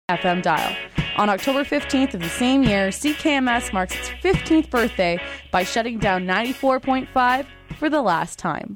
FM dial. On October 15th of the same year, CKMS marks its 15th birthday by shutting down 94.5 for the last time.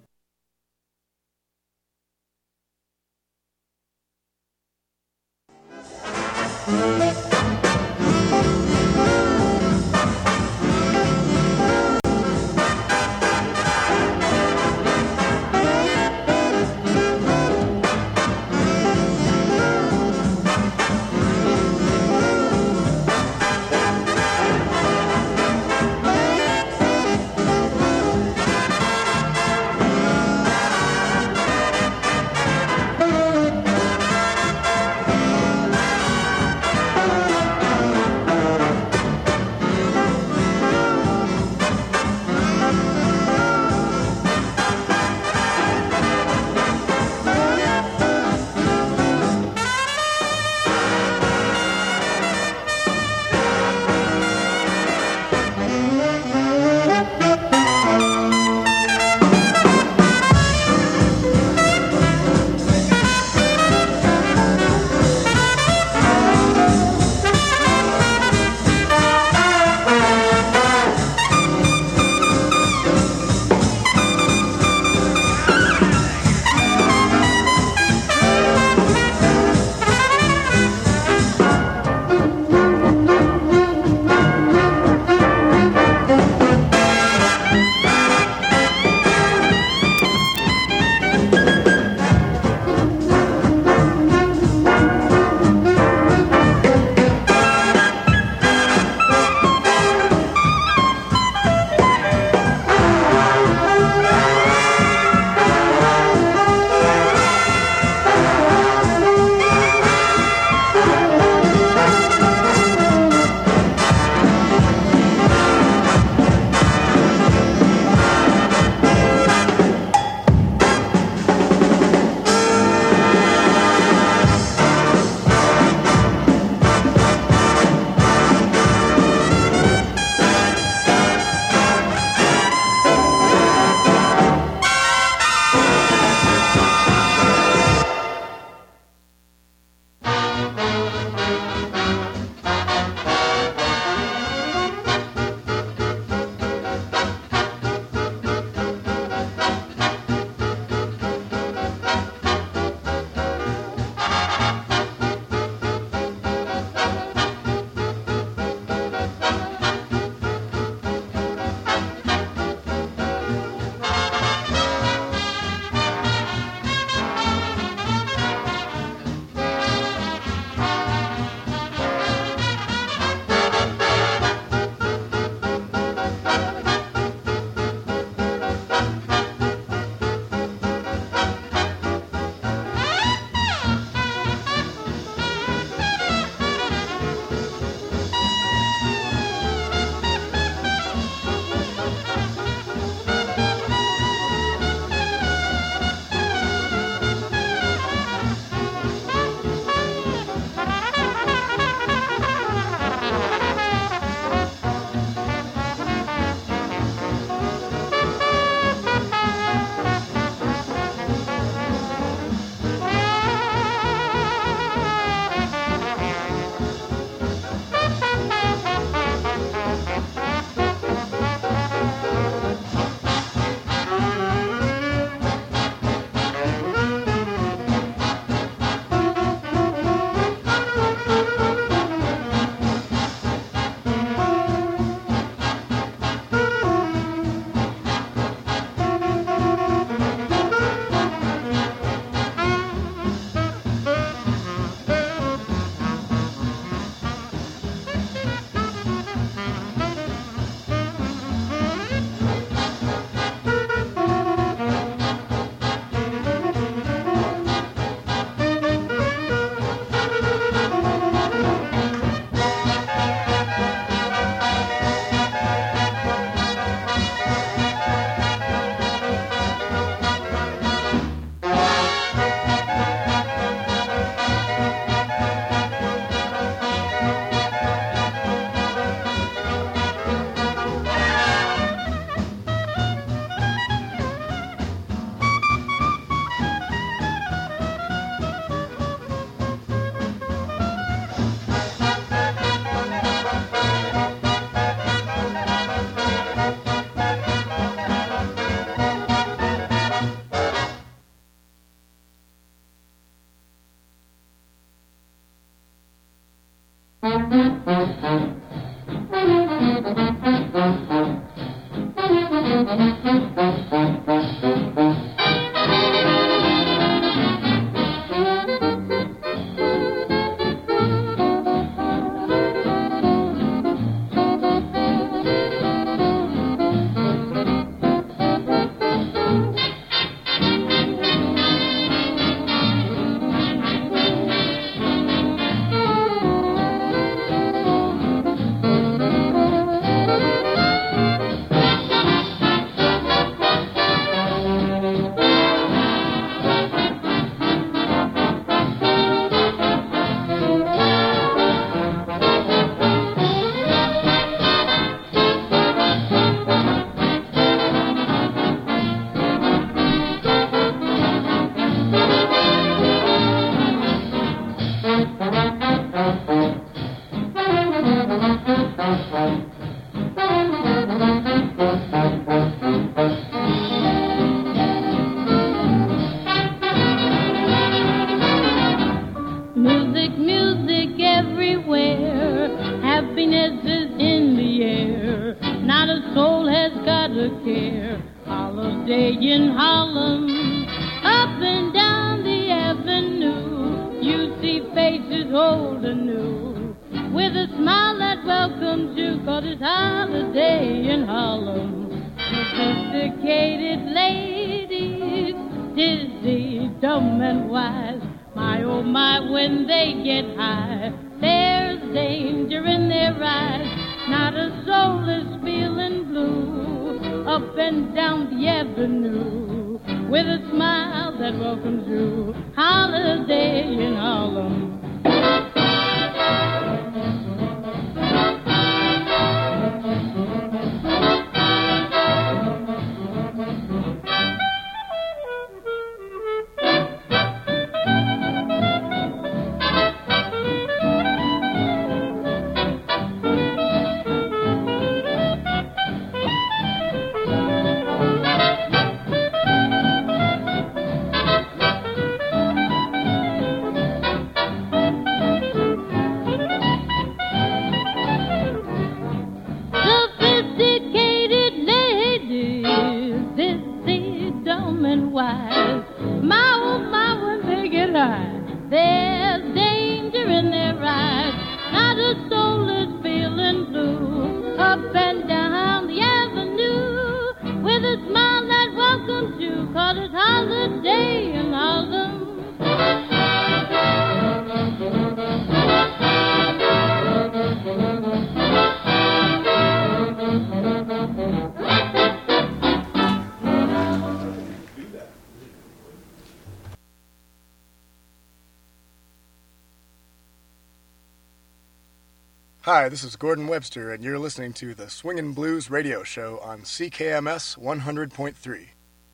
Hi, this is Gordon Webster, and you're listening to the Swingin' Blues radio show on CKMS 100.3.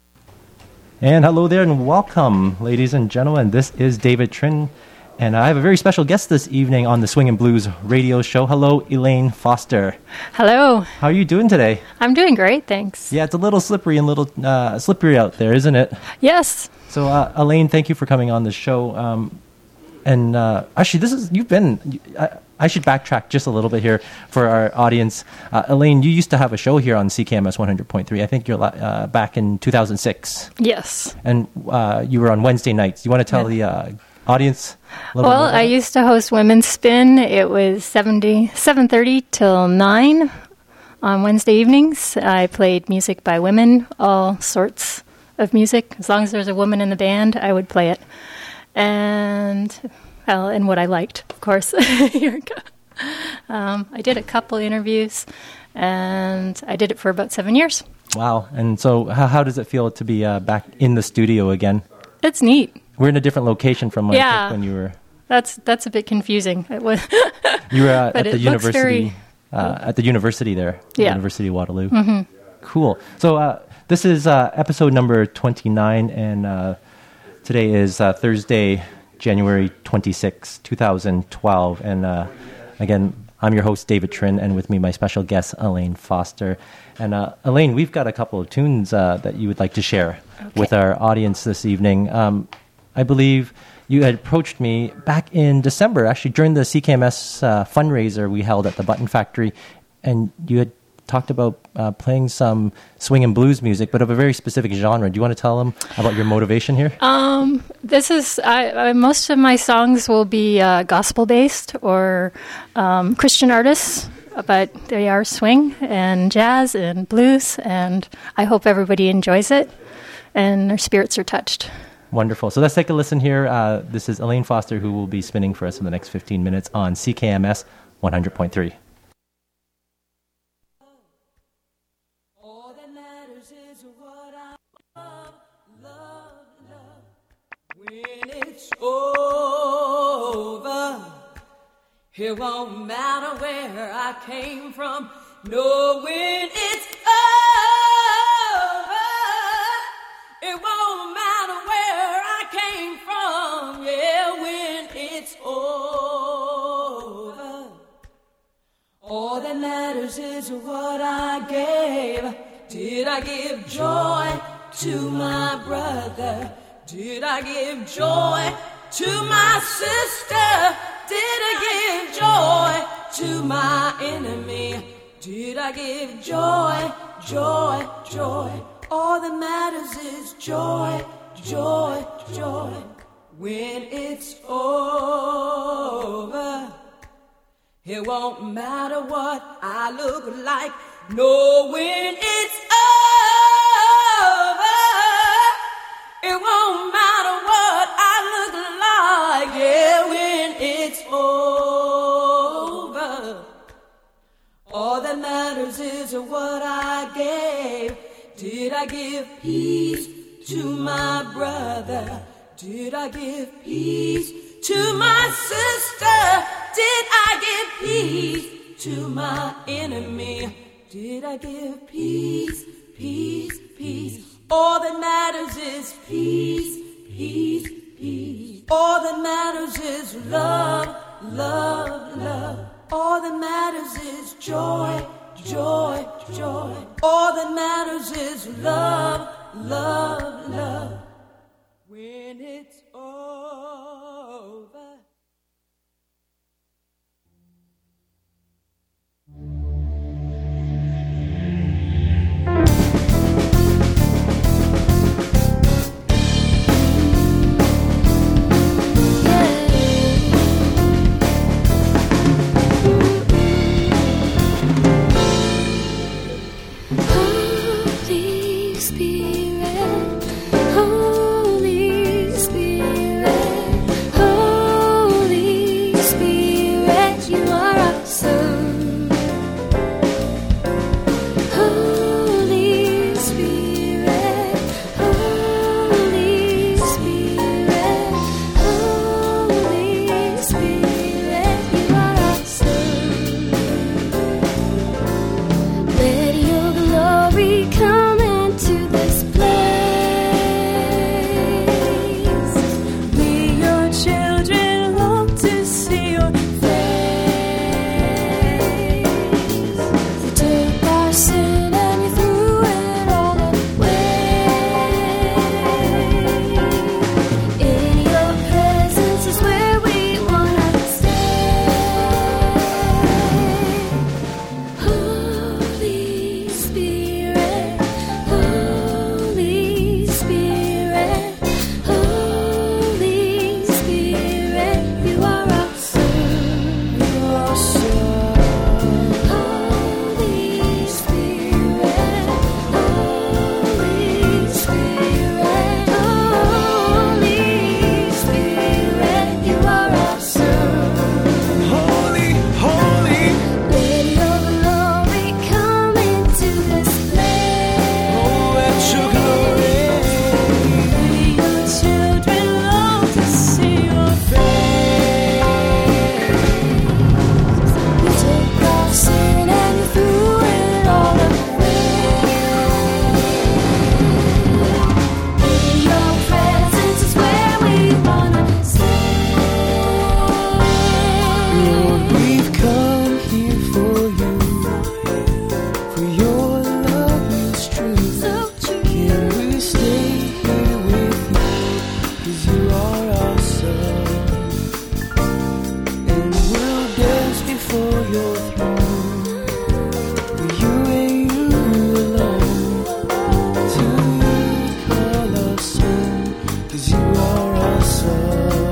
And hello there, and welcome, ladies and gentlemen. This is David Trin, and I have a very special guest this evening on the Swingin' Blues radio show. Hello, Elaine Foster. Hello. How are you doing today? I'm doing great, thanks. Yeah, it's a little slippery and slippery out there, isn't it? Yes. So, Elaine, thank you for coming on the show. Actually, I should backtrack just a little bit here for our audience. Elaine, you used to have a show here on CKMS 100.3. I think you're back in 2006. Yes. And you were on Wednesday nights. You want to tell the audience a little bit more about I used to host Women's Spin. It was 7:30 till 9 on Wednesday evenings. I played music by women, all sorts of music. As long as there's a woman in the band, I would play it. And what I liked, of course. I did a couple interviews, and I did it for about 7 years. Wow. And so how does it feel to be back in the studio again? It's neat. We're in a different location from when you were... That's a bit confusing. It was. You were at the university, at the university there, University of Waterloo. Mm-hmm. Cool. So this is episode number 29, and today is Thursday, January 26, 2012. And again, I'm your host, David Trin, and with me, my special guest, Elaine Foster. And Elaine, we've got a couple of tunes that you would like to share with our audience this evening. I believe you had approached me back in December, actually during the CKMS fundraiser we held at the Button Factory, and you had talked about playing some swing and blues music, but of a very specific genre. Do you want to tell them about your motivation here? This is most of my songs will be gospel based or Christian artists, but they are swing and jazz and blues, and I hope everybody enjoys it and their spirits are touched. Wonderful. So let's take a listen here. This is Elaine Foster, who will be spinning for us in the next 15 minutes on CKMS 100.3. Over, it won't matter where I came from, knowing it's over. It won't matter where I came from, yeah, when it's over. All that matters is what I gave. Did I give joy to my brother? Did I give joy to my sister? Did I give joy to my enemy? Did I give joy, joy, joy? All that matters is joy, joy, joy. When it's over, it won't matter what I look like. No, when it's over, it won't matter what I look like, yeah, when it's over. All that matters is what I gave. Did I give peace to my brother? Did I give peace to my sister? Did I give peace to my enemy? Did I give peace, peace, peace? All that matters is peace, peace, peace. All that matters is love, love, love. All that matters is joy, joy, joy. All that matters is love, love, love. When it's over. your throne, you and you alone. To you call us home, 'cause you are our son.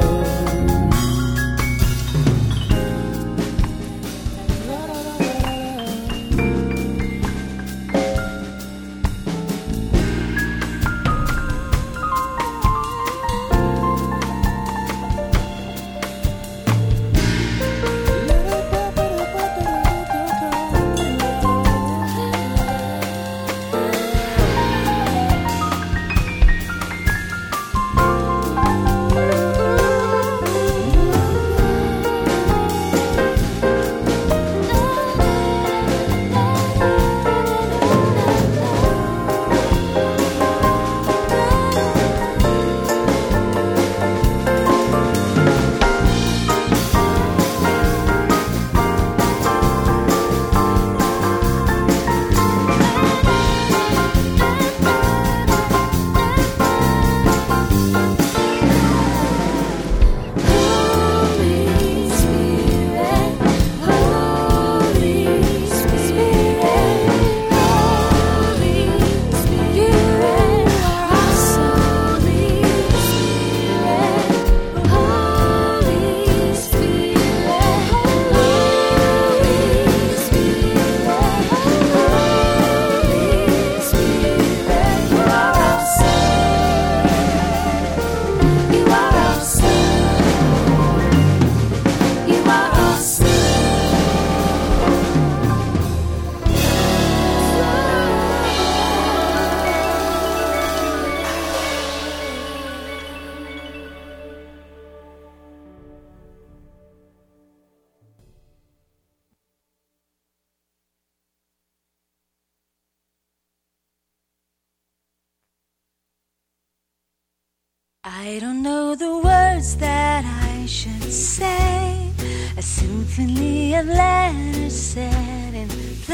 I don't know the words that I should say, a symphony of letters set in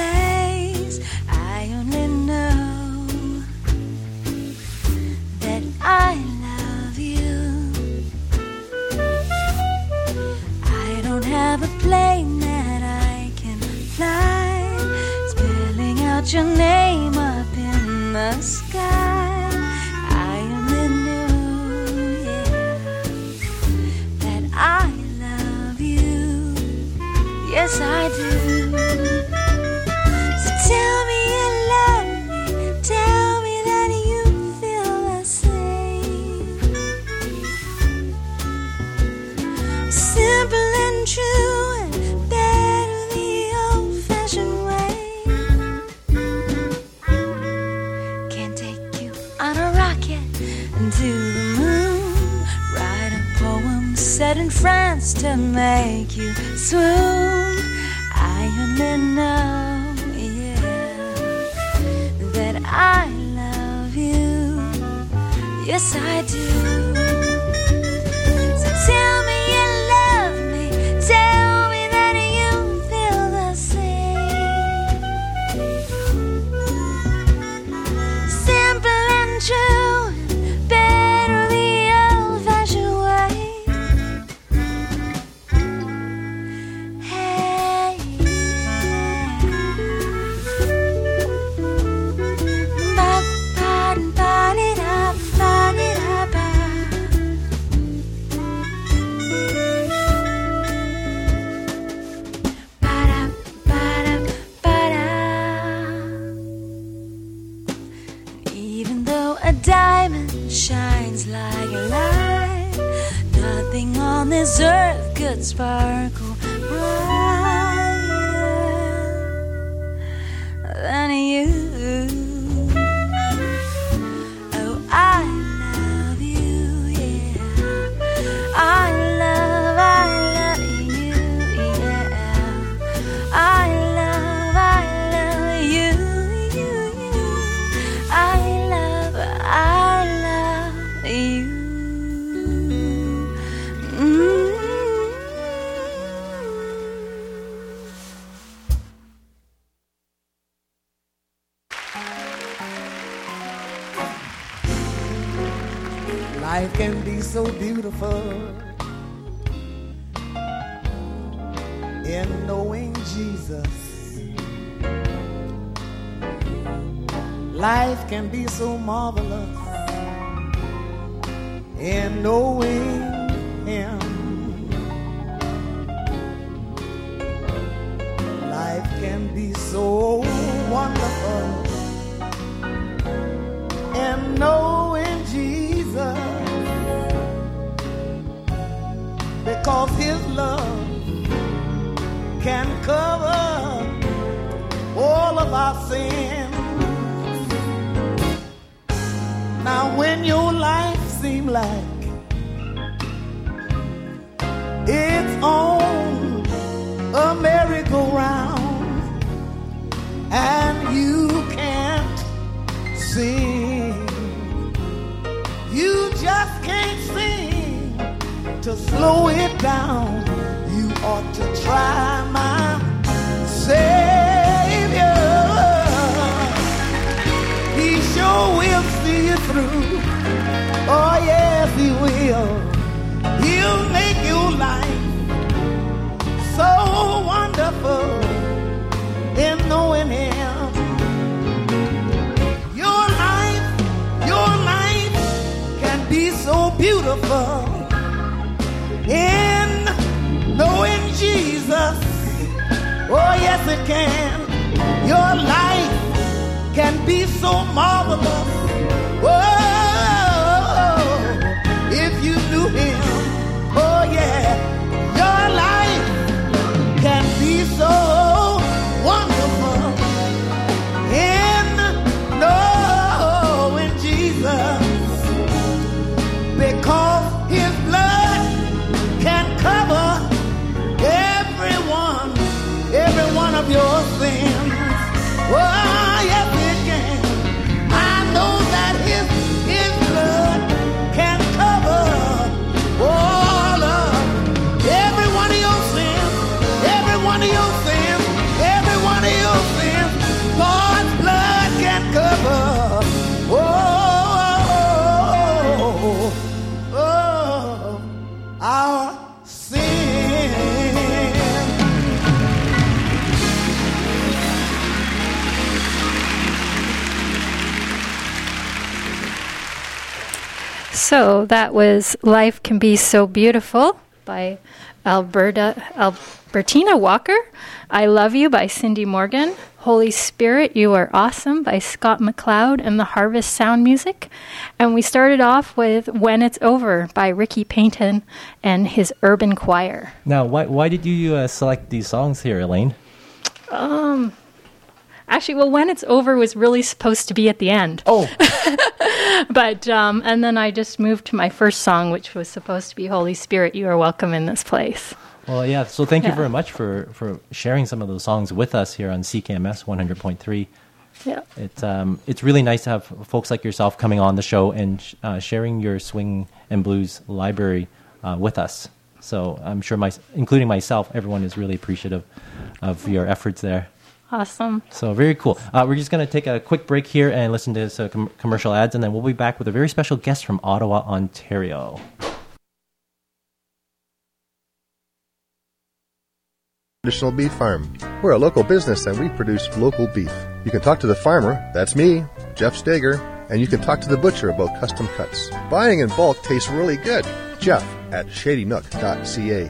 place. I only know that I love you. I don't have a plane that I can fly, spelling out your name up in the sky. I love you, yes I do. So tell me you love me, tell me that you feel the same. Simple and true and better the old-fashioned way. Can't take you on a rocket to the moon, write a poem set in France to make you swoon. I only know, yeah, that I love you, yes I do. So tell me you love me, tell me that you feel the same. Simple and true, better the old-fashioned way. Diamond shines like a light, nothing on this earth could sparkle brighter than you. Oh, I love you, yeah. I love you, yeah. I love you, you. I love you. Life can be so beautiful in knowing Jesus. Life can be so marvelous in knowing Him. Life can be so wonderful in knowing Jesus, because His love can cover all of our sins. Now when your life seems like it's on a merry-go-round and you can't sing, you just can't seem to slow it down, you ought to try my Savior. He sure will see you through. Oh yes, He will. He'll make your life so wonderful in knowing Him. Your life can be so beautiful in knowing Jesus. Oh yes, it can. Your life can be so marvelous. Oh, if you knew Him. Oh yeah, your life can be so wonderful in knowing Jesus, because His blood can cover every one of your sins. Oh yes, it can. I know that His blood can cover all of every one of your sins, every one of your sins, every one of your sins. God's blood can cover our sins. So that was Life Can Be So Beautiful by Albertina Walker. I Love You by Cindy Morgan. Holy Spirit, You Are Awesome by Scott McLeod and the Harvest Sound Music. And we started off with When It's Over by Ricky Payton and his Urban Choir. Now, why did you select these songs here, Elaine? Actually, well, When It's Over was really supposed to be at the end. Oh. But, and then I just moved to my first song, which was supposed to be Holy Spirit, You Are Welcome in This Place. Well, yeah, so thank you very much for sharing some of those songs with us here on CKMS 100.3. Yeah. It's really nice to have folks like yourself coming on the show and sharing your swing and blues library with us. So I'm sure, including myself, everyone is really appreciative of your efforts there. Awesome. So very cool. We're just going to take a quick break here and listen to some commercial ads, and then we'll be back with a very special guest from Ottawa, Ontario. Traditional Beef Farm. We're a local business and we produce local beef. You can talk to the farmer, that's me, Jeff Steger, and you can talk to the butcher about custom cuts. Buying in bulk tastes really good. Jeff at shadynook.ca.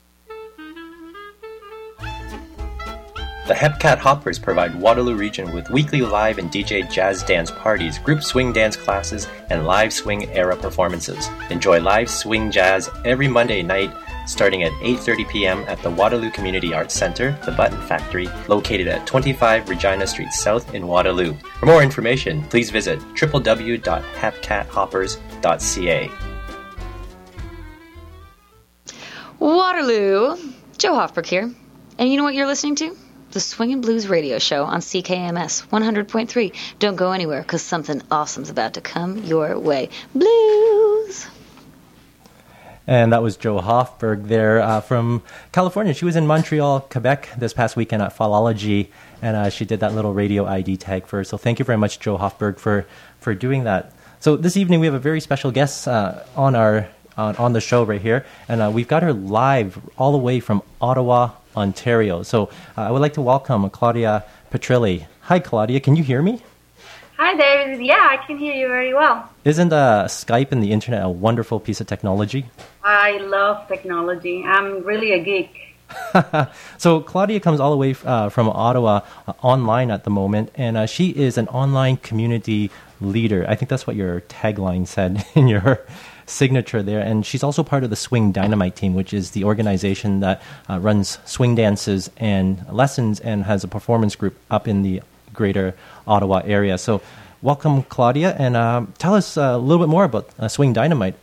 The Hepcat Hoppers provide Waterloo Region with weekly live and DJ jazz dance parties, group swing dance classes, and live swing era performances. Enjoy live swing jazz every Monday night starting at 8:30 p.m. at the Waterloo Community Arts Centre, the Button Factory, located at 25 Regina Street South in Waterloo. For more information, please visit www.hepcathoppers.ca. Waterloo, Joe Hoffberg here. And you know what you're listening to? The Swing and Blues Radio Show on CKMS 100.3. Don't go anywhere, because something awesome's about to come your way. Blues! And that was Joe Hoffberg there from California. She was in Montreal, Quebec this past weekend at Philology, and she did that little radio ID tag for her. So thank you very much, Joe Hoffberg, for doing that. So this evening we have a very special guest on the show right here, and we've got her live all the way from Ottawa, Ontario. So I would like to welcome Claudia Petrilli. Hi, Claudia. Can you hear me? Hi, David. Yeah, I can hear you very well. Isn't Skype and the internet a wonderful piece of technology? I love technology. I'm really a geek. So Claudia comes all the way from Ottawa online at the moment, and she is an online community leader. I think that's what your tagline said in your signature there. And she's also part of the Swing Dynamite team, which is the organization that runs swing dances and lessons and has a performance group up in the greater Ottawa area. So welcome, Claudia, and tell us a little bit more about Swing Dynamite.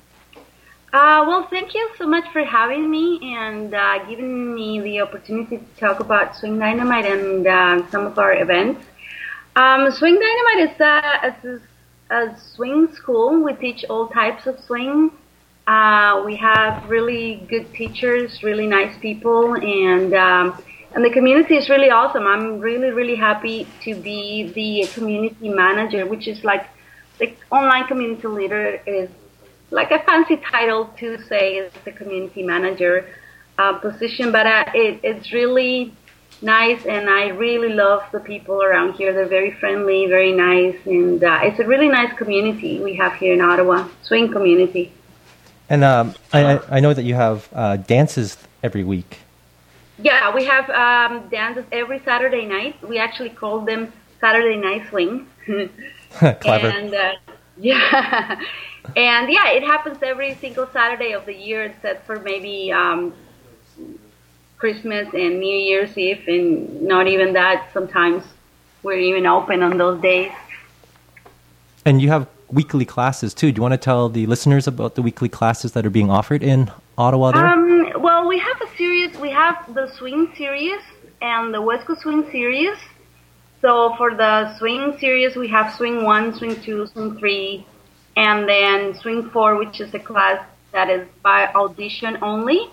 Well, thank you so much for having me and giving me the opportunity to talk about Swing Dynamite and some of our events. Swing Dynamite is a swing school. We teach all types of swing. We have really good teachers, really nice people, and the community is really awesome. I'm really, really happy to be the community manager, which is like the online community leader is like a fancy title to say is the community manager position, but it's really nice, and I really love the people around here. They're very friendly, very nice, and it's a really nice community we have here in Ottawa, swing community. And I know that you have dances every week. Yeah, we have dances every Saturday night. We actually call them Saturday Night Swing. Clever. And yeah. And yeah, it happens every single Saturday of the year, except for maybe Christmas and New Year's Eve, and not even that. Sometimes we're even open on those days. And you have weekly classes too. Do you want to tell the listeners about the weekly classes that are being offered in Ottawa there? Well, we have a series. We have the Swing Series and the West Coast Swing Series. So for the Swing Series, we have Swing 1, Swing 2, Swing 3, and then Swing 4, which is a class that is by audition only.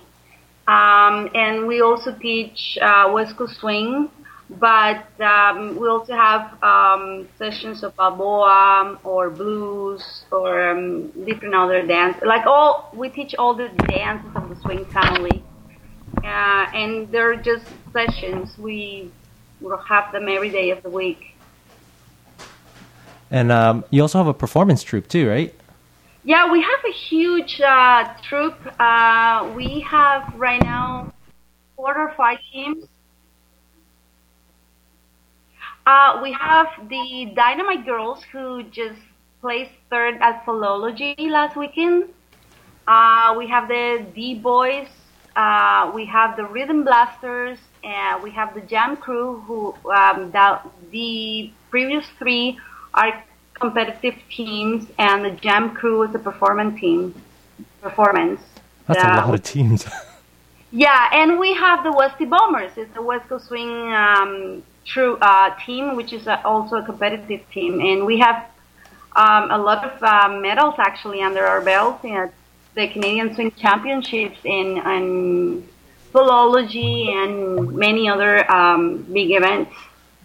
And we also teach West Coast Swing, but we also have sessions of Balboa or blues or different other dance. We teach all the dances of the swing family, and they're just sessions. We will have them every day of the week. And you also have a performance troupe too, right? Yeah, we have a huge troupe. We have right now 4 or 5 teams. We have the Dynamite Girls, who just placed 3rd at Philology last weekend. We have the D-Boys. We have the Rhythm Blasters. And we have the Jam Crew, who the previous 3 are competitive teams, and the Jam Crew is a performance team. That's a lot of teams. Yeah, and we have the Westy Bombers. It's a West Coast Swing team, which is also a competitive team. And we have a lot of medals actually under our belts at the Canadian Swing Championships in philology and many other big events.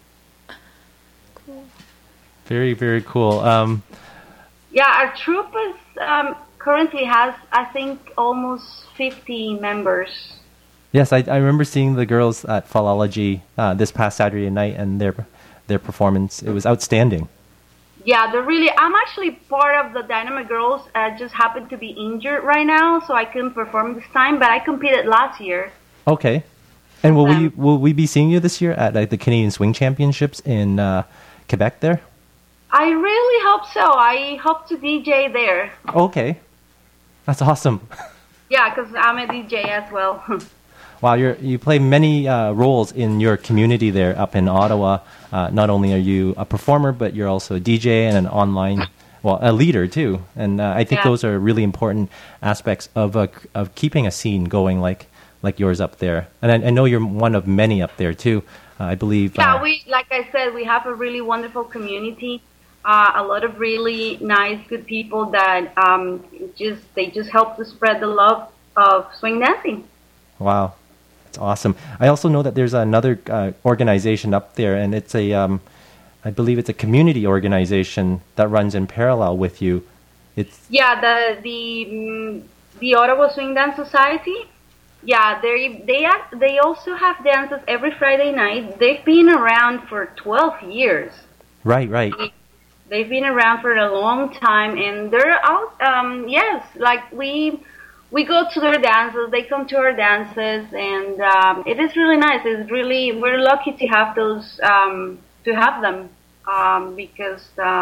Very, very cool. Yeah, our troupe is currently has, I think, almost 50 members. Yes, I remember seeing the girls at Philology this past Saturday night, and their performance, it was outstanding. Yeah, I'm actually part of the Dynamite Girls. I just happened to be injured right now, so I couldn't perform this time, but I competed last year. Okay. And will we be seeing you this year at the Canadian Swing Championships in Quebec there? I really hope so. I hope to DJ there. Okay. That's awesome. Yeah, because I'm a DJ as well. Wow, you play many roles in your community there up in Ottawa. Not only are you a performer, but you're also a DJ and an online, a leader too. And I think those are really important aspects of keeping a scene going like yours up there. And I know you're one of many up there too. I believe. Yeah, like I said, we have a really wonderful community. A lot of really nice, good people that they just help to spread the love of swing dancing. Wow, that's awesome. I also know that there's another organization up there, and it's I believe it's a community organization that runs in parallel with you. It's the Ottawa Swing Dance Society. Yeah, they also have dances every Friday night. They've been around for 12 years. Right. They've been around for a long time, and they're out. Yes, like we go to their dances. They come to our dances, and it is really nice. We're lucky to have those to have them because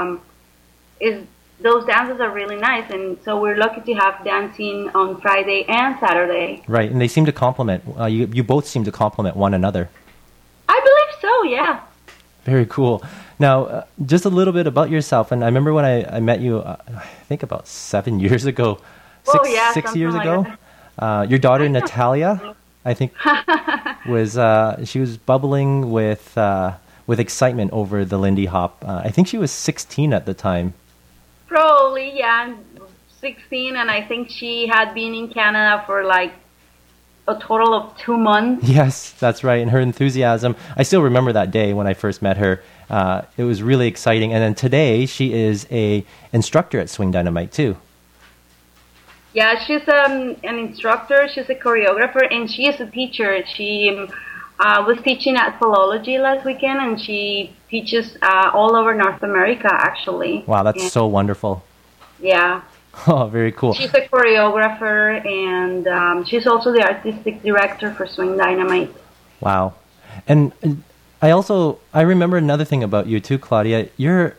those dances are really nice, and so we're lucky to have dancing on Friday and Saturday. Right, and they seem to complement. You both seem to complement one another. I believe so. Yeah. Very cool. Now, just a little bit about yourself. And I remember when I met you, I think about 7 years ago. Six years ago. Your daughter Natalia, I think, she was bubbling with excitement over the Lindy Hop. I think she was 16 at the time. Probably, yeah, 16, and I think she had been in Canada for like a total of 2 months. Yes, that's right. And her enthusiasm, I still remember that day when I first met her. It was really exciting. And then today, she is a instructor at Swing Dynamite too. Yeah, she's an instructor, she's a choreographer, and she is a teacher. She was teaching at Philology last weekend, and she teaches all over North America, actually. Wow, that's so wonderful. Yeah. Oh, very cool. She's a choreographer, and she's also the artistic director for Swing Dynamite. Wow. And I remember another thing about you too, Claudia.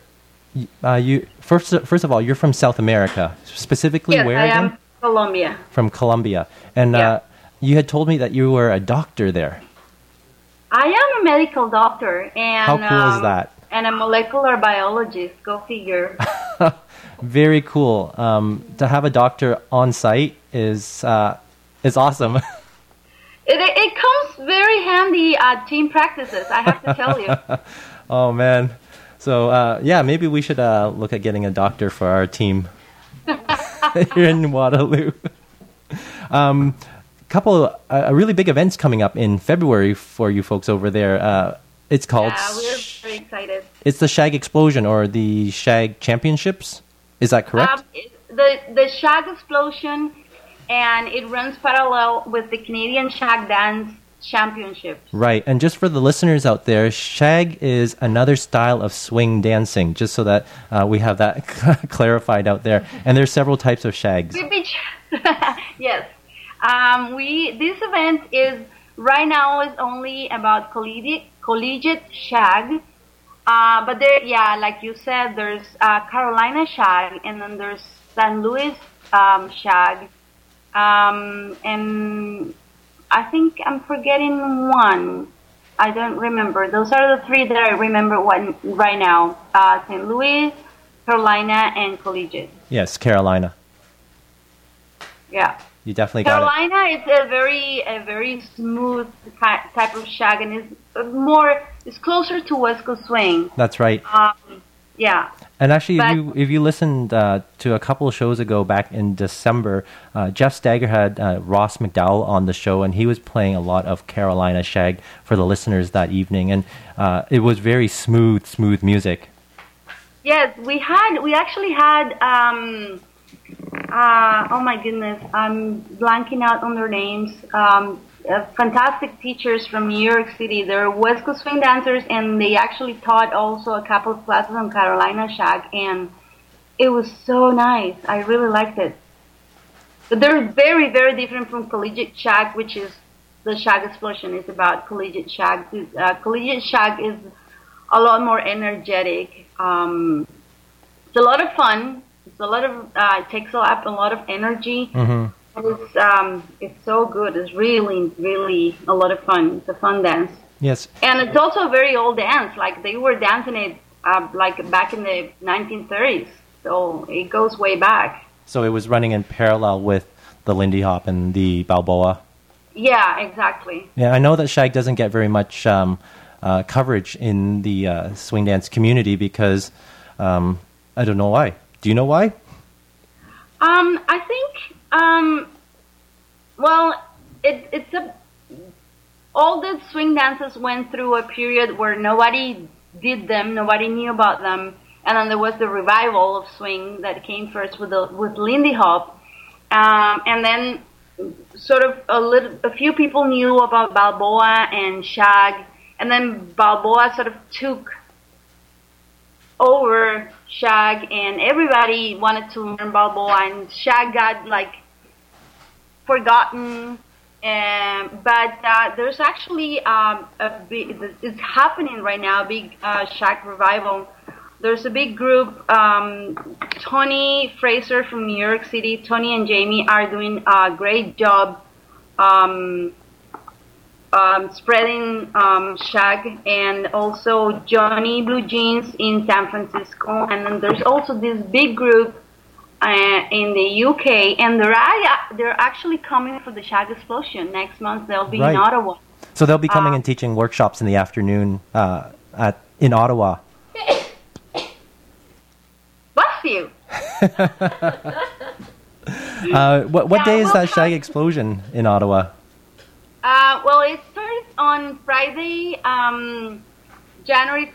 First of all, you're from South America, specifically yes, where I again? am Colombia. From Colombia. And you had told me that you were a doctor there. I am a medical doctor, and how cool is that? And a molecular biologist. Go figure. Very cool. To have a doctor on site is awesome. It comes very handy at team practices, I have to tell you. Oh man. So maybe we should look at getting a doctor for our team here in Waterloo. Couple really big events coming up in February for you folks over there. It's called... Yeah, we're very excited. It's the Shag Explosion, or the Shag Championships. Is that correct? The Shag Explosion, and it runs parallel with the Canadian Shag Dance Championships. Right, and just for the listeners out there, Shag is another style of swing dancing, just so that we have that clarified out there. And there's several types of shags. Yes. This event is right now is only about collegiate shag, but there, like you said, there's Carolina shag, and then there's San Luis shag, and I think I'm forgetting one. I don't remember. Those are the three that I remember right now: St. Louis, Carolina, and collegiate. Yes, Carolina. Yeah. You definitely got it. Carolina is a very smooth type of shag, and it's closer to West Coast swing. That's right. Yeah. And actually, if you listened to a couple of shows ago back in December, Jeff Stagger had Ross McDowell on the show, and he was playing a lot of Carolina shag for the listeners that evening, and it was very smooth music. Yes, we actually had. Oh my goodness, I'm blanking out on their names. Fantastic teachers from New York City. They're West Coast swing dancers, and they actually taught also a couple of classes on Carolina shag, and it was so nice. I really liked it. But they're very, very different from collegiate shag, which is the Shag Explosion is about collegiate shag. Collegiate shag is a lot more energetic. It's a lot of fun. It's a lot of it takes up a lot of energy. Mm-hmm. It's so good. It's really, really a lot of fun. It's a fun dance. Yes. And it's also a very old dance. Like they were dancing it like back in the 1930s. So it goes way back. So it was running in parallel with the Lindy Hop and the Balboa. Yeah, exactly. Yeah, I know that shag doesn't get very much coverage in the swing dance community because I don't know why. Do you know why? I think, well, it's all the swing dances went through a period where nobody did them, nobody knew about them, and then there was the revival of swing that came first with Lindy Hop, and then sort of a few people knew about Balboa and Shag, and then Balboa sort of took over Shag, and everybody wanted to learn Balboa, and Shag got like forgotten. But there's actually it's happening right now, a big Shag revival. There's a big group. Tony Fraser from New York City, Tony and Jamie are doing a great job spreading Shag, and also Johnny Blue Jeans in San Francisco. And then there's also this big group in the UK, and they're actually coming for the Shag Explosion next month. They'll be in Ottawa. So they'll be coming and teaching workshops in the afternoon in Ottawa. Bless you. What day is that Shag Explosion in Ottawa? Well, it starts on Friday, February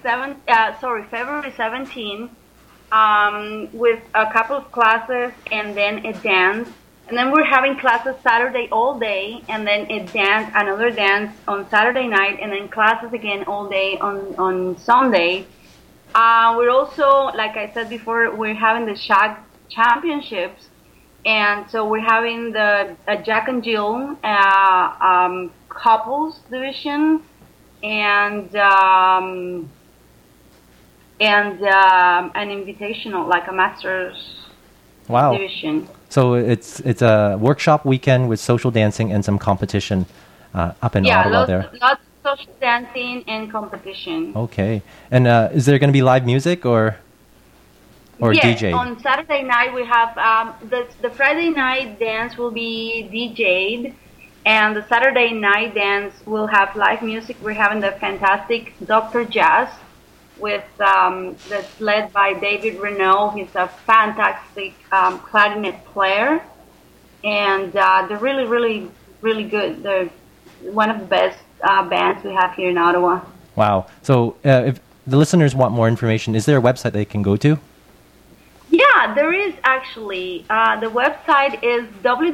17th, with a couple of classes and then a dance. And then we're having classes Saturday all day, and then another dance on Saturday night, and then classes again all day on Sunday. We're also, like I said before, we're having the Shag Championships. And so we're having the Jack and Jill couples division, and an invitational, like a masters division. So it's a workshop weekend with social dancing and some competition up in Ottawa there. Lots of social dancing and competition. Okay. And is there going to be live music or yes, DJ? On Saturday night we have the Friday night dance will be DJ'd, and the Saturday night dance will have live music. We're having the fantastic Dr. Jazz that's led by David Renault. He's a fantastic clarinet player, and they're really, really, really good. They're one of the best bands we have here in Ottawa. Wow. So if the listeners want more information, is there a website they can go to? Yeah, there is actually. The website is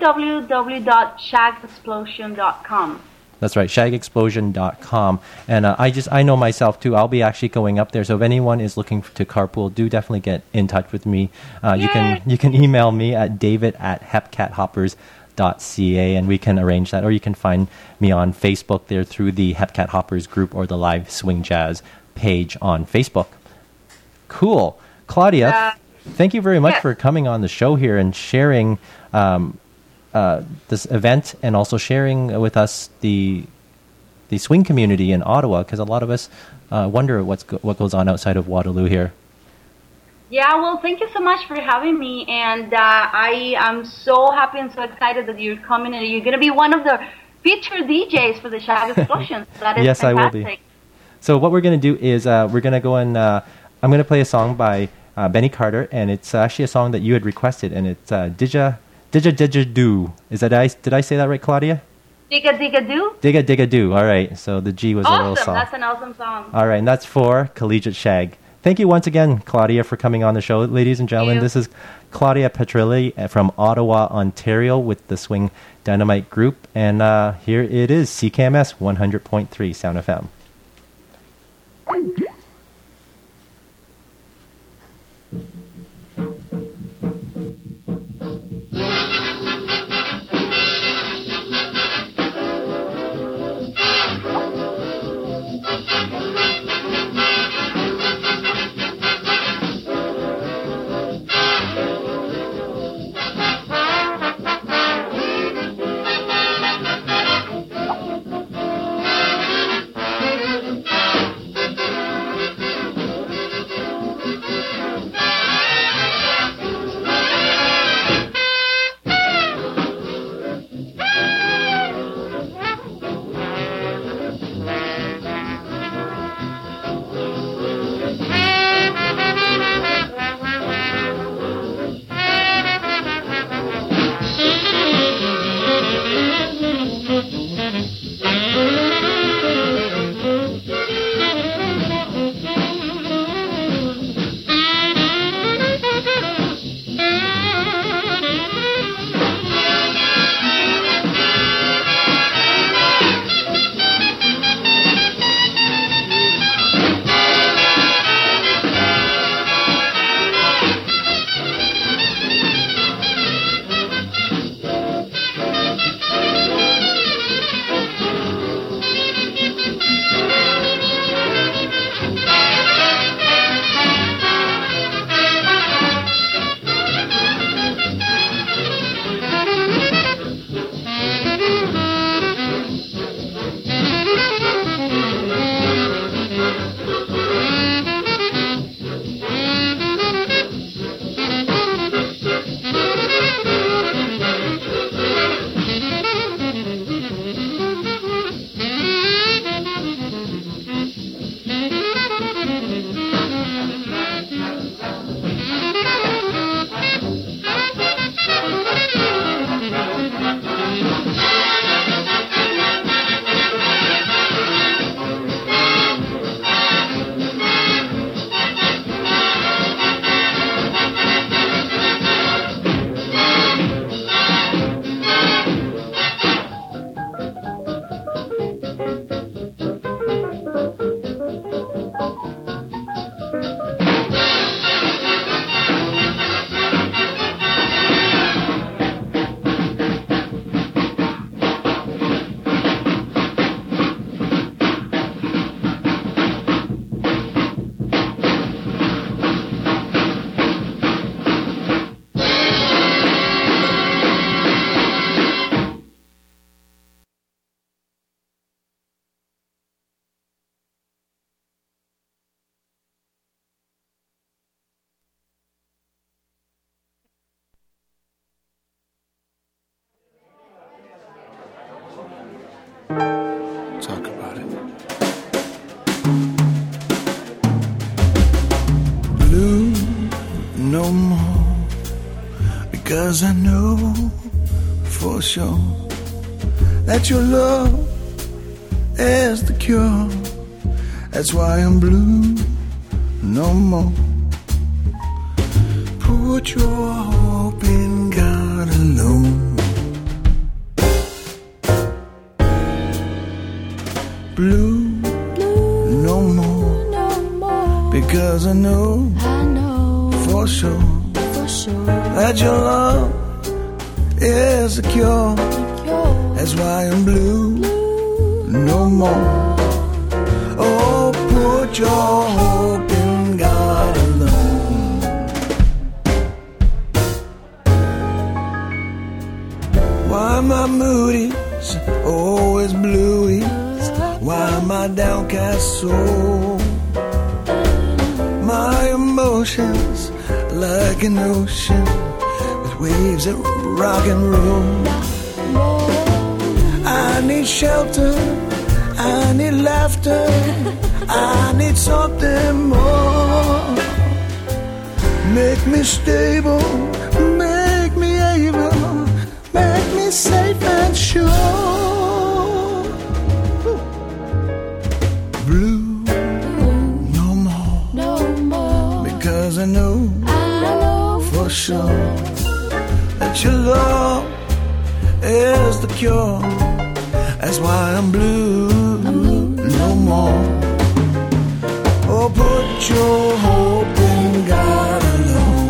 www.shagexplosion.com. That's right, shagexplosion.com. And I know myself too. I'll be actually going up there. So if anyone is looking to carpool, do definitely get in touch with me. You can email me at david@hepcathoppers.ca, and we can arrange that. Or you can find me on Facebook there through the Hepcat Hoppers group or the Live Swing Jazz page on Facebook. Cool. Claudia, thank you very much for coming on the show here and sharing this event, and also sharing with us the swing community in Ottawa, because a lot of us wonder what goes on outside of Waterloo here. Yeah, well, thank you so much for having me, and I am so happy and so excited that you're coming, and you're going to be one of the featured DJs for the Shag Explosion. That is yes, fantastic. I will be. So what we're going to do is we're going to go and I'm going to play a song by Benny Carter, and it's actually a song that you had requested, and it's Didja Do. Did I say that right, Claudia? Digga Digga Do? Digga Digga Do. All right. So the G was a little soft. That's an awesome song. All right, and that's for Collegiate Shag. Thank you once again, Claudia, for coming on the show. Ladies and gentlemen, this is Claudia Petrilli from Ottawa, Ontario, with the Swing Dynamite Group. And here it is, CKMS 100.3 Sound FM. talk about it. Blue no more, because I know for sure that your love is the cure. That's why I'm blue no more. Put your hope in God alone. Blue no more, because I know for sure that your love is the cure. That's why I'm blue no more. Oh, put your hope in God alone. Why my moody's always bluey? Why my downcast soul? My emotions like an ocean with waves that rock and roll. I need shelter, I need laughter, I need something more. Make me stable, make me able, make me safe and sure. Blue no more, because I know for sure that your love is the cure. That's why I'm blue no more. Oh, put your hope in God alone.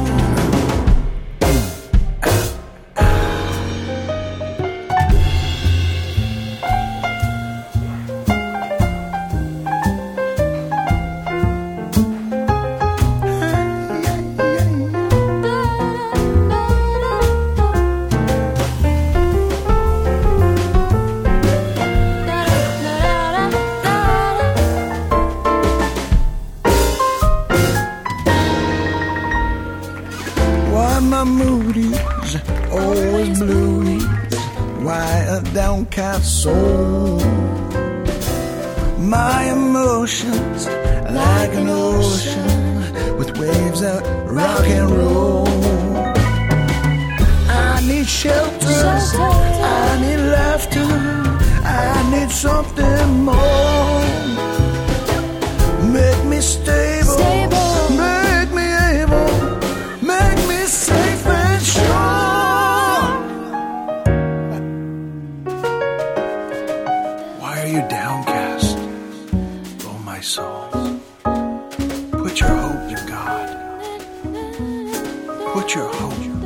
Always blues, why a downcast soul? My emotions like an ocean with waves that rock and roll. I need shelter, I need laughter, I need something more. Make me stable, make me able, make me safe and sure. You downcast, oh my soul. Put your hope in God. Put your hope in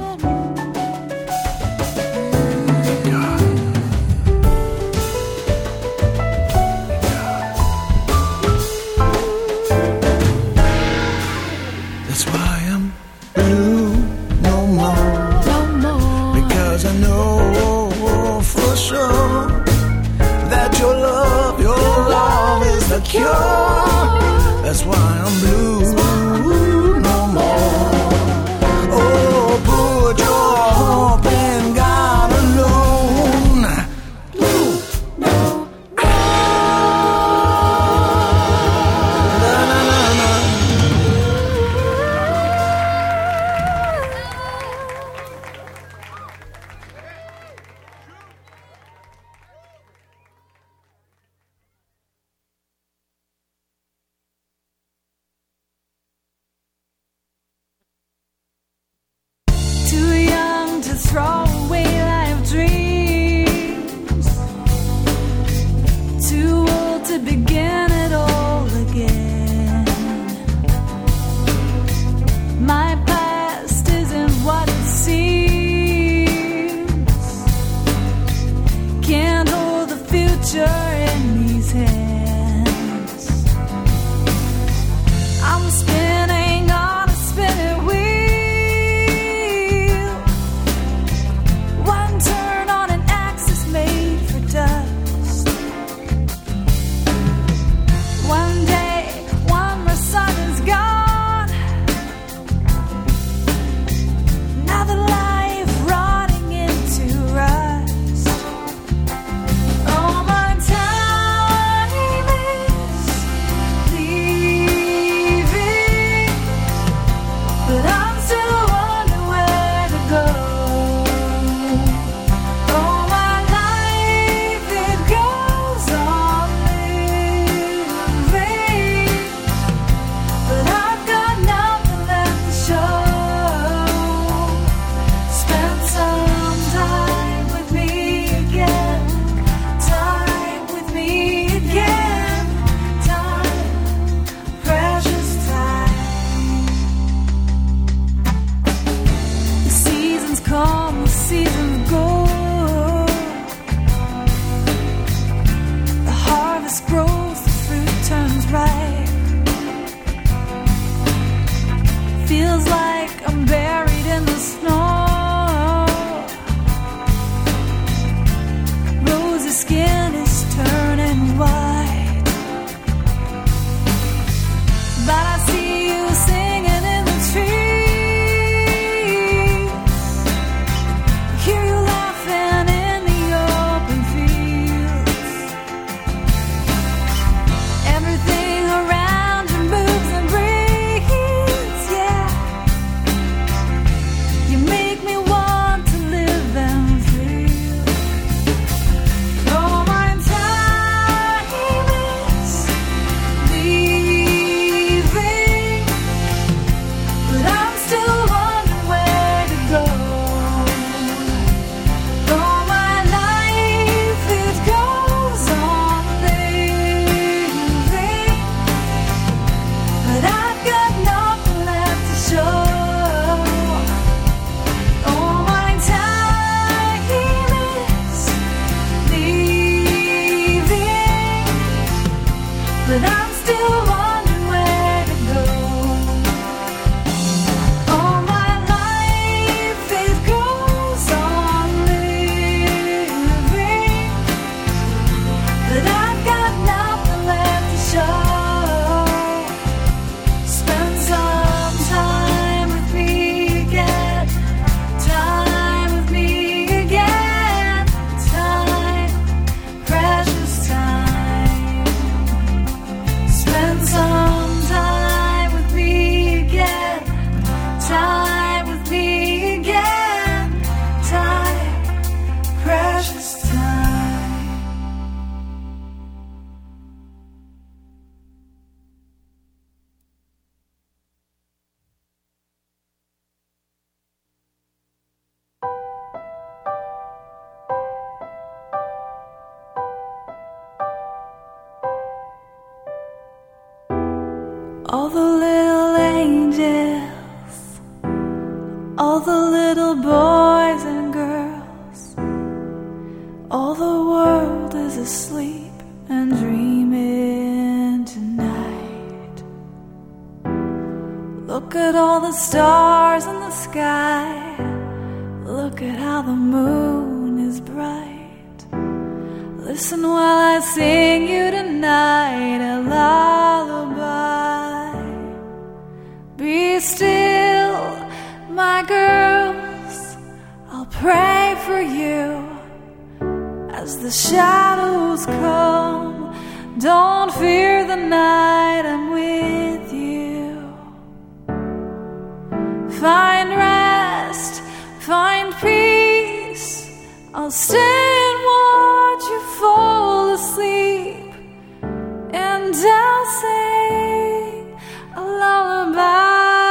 God. That's why I'm blue no more, because I know for sure that your love is the cure. right. Feels like I'm buried in the snow. Rosy skin is turning white, but I see you singing in the trees. Hear you laughing in the open fields. Everything around you moves and breathes, yeah. You make me want to live and feel. Oh, my time is leaving, but I'm still wondering where to go. Oh, my life, it goes on living, but I've got nothing left to show. Oh, my time is leaving, but I'm still wondering where to go. Oh, my life, it goes on living, but I've got nothing left to show. Spend some time with me again. Time with me again. Time, precious time. Spend some time with me again. Time with me again. Time, precious time. All the little angels, all the little boys and girls, all the world is asleep and dreaming tonight. Look at all the stars in the sky. Look at how the moon is bright. Listen while I sing you tonight a lullaby. Be still, my girls, I'll pray for you as the shadows come. Don't fear the night, I'm with you. Find rest, find peace, I'll stay and watch you fall asleep, and I'll sing a lullaby.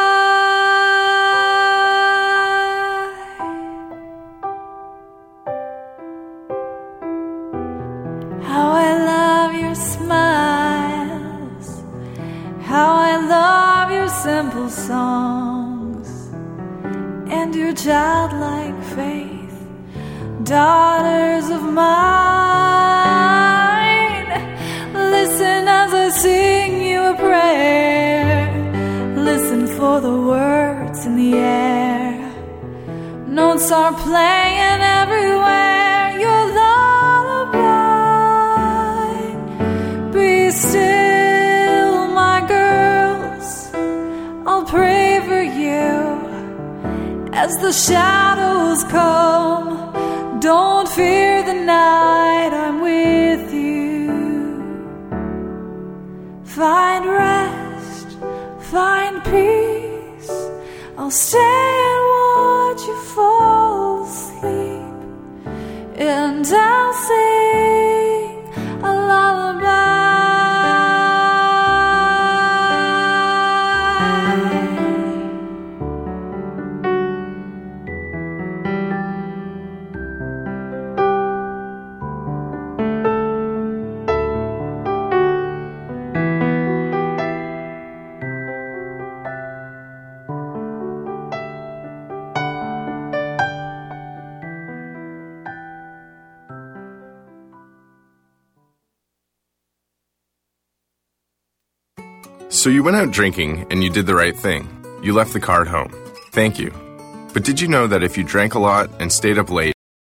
How I love your smiles, how I love your simple songs, and your childlike faith, daughters of mine. Listen as I sing you a prayer. Listen for the words in the air. Notes are playing everywhere. Your lullaby. Be still, my girls, I'll pray for you as the shadows come. Don't fear the night, I'm with you. Find rest, find peace, I'll stay and watch you fall asleep, and I'll sing a lullaby. So you went out drinking and you did the right thing. You left the car at home. Thank you. But did you know that if you drank a lot and stayed up late,